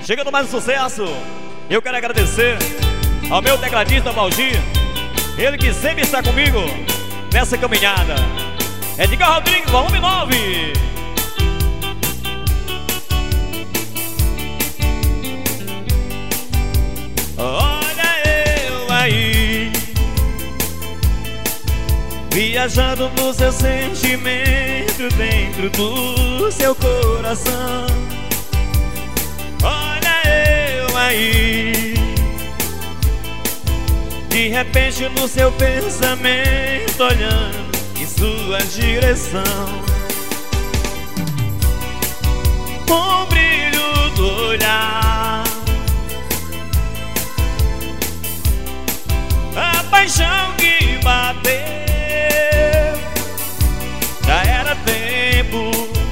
Chegando mais um sucesso. Eu quero agradecer ao meu tecladista Valdir, ele que sempre está comigo nessa caminhada. Edgar Rodrigues, volume 9. Olha eu aí, viajando no seu sentimento dentro do seu coração. Olha eu aí, de repente no seu pensamento olhando em sua direção. O brilho do olhar, a paixão que bateu, já era tempo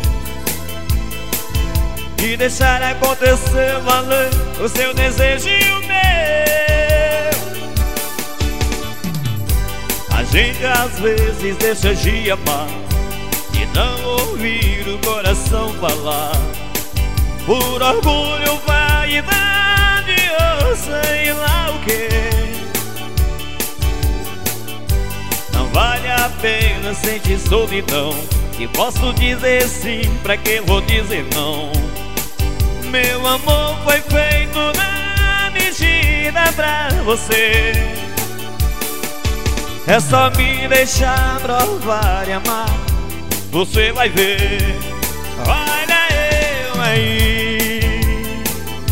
de deixar acontecer, valer o seu desejo e o meu. A gente às vezes deixa de amar e não ouvir o coração falar, por orgulho, vaidade ou sei lá o que. Não vale a pena sentir solidão, e posso dizer sim, pra que vou dizer não? Meu amor foi feito na medida pra você. É só me deixar provar e amar, você vai ver. Olha eu aí,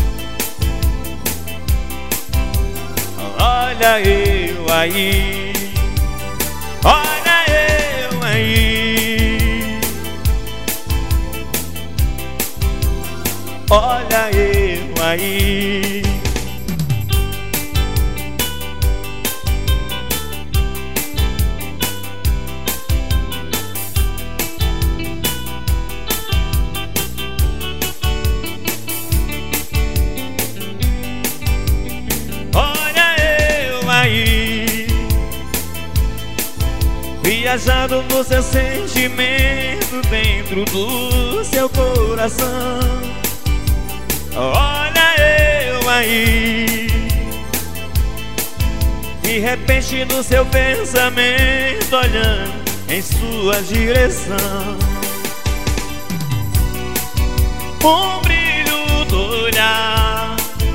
olha eu aí, olha eu aí, olha eu aí. Viajando no seu sentimento dentro do seu coração. Olha eu aí, de repente no seu pensamento olhando em sua direção. O brilho do olhar,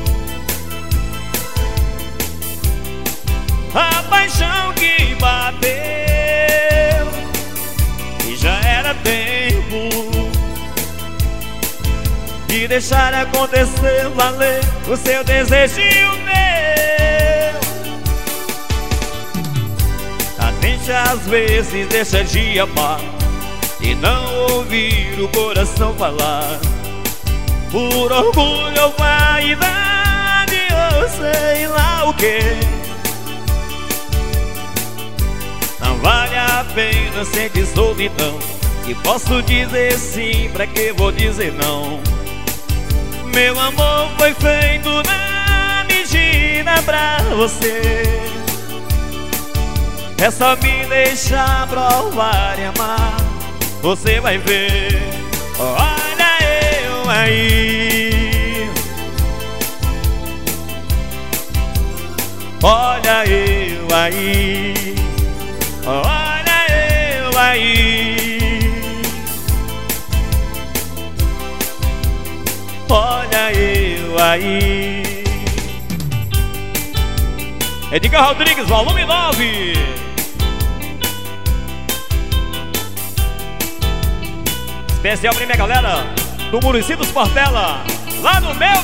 a paixão que bateu, já era tempo de deixar acontecer, valer o seu desejo e o meu. A gente às vezes deixa de amar e não ouvir o coração falar, por orgulho, vaidade ou sei lá o que. Não vale a pena sentir solidão, e posso dizer sim, pra que vou dizer não? Meu amor foi feito na medida pra você. É só me deixar provar e amar, você vai ver. Olha eu aí, olha eu aí, olha eu aí, olha eu aí. Edgar Rodrigues, volume 9. Especial pra minha galera do Muricy dos Portela, lá no meu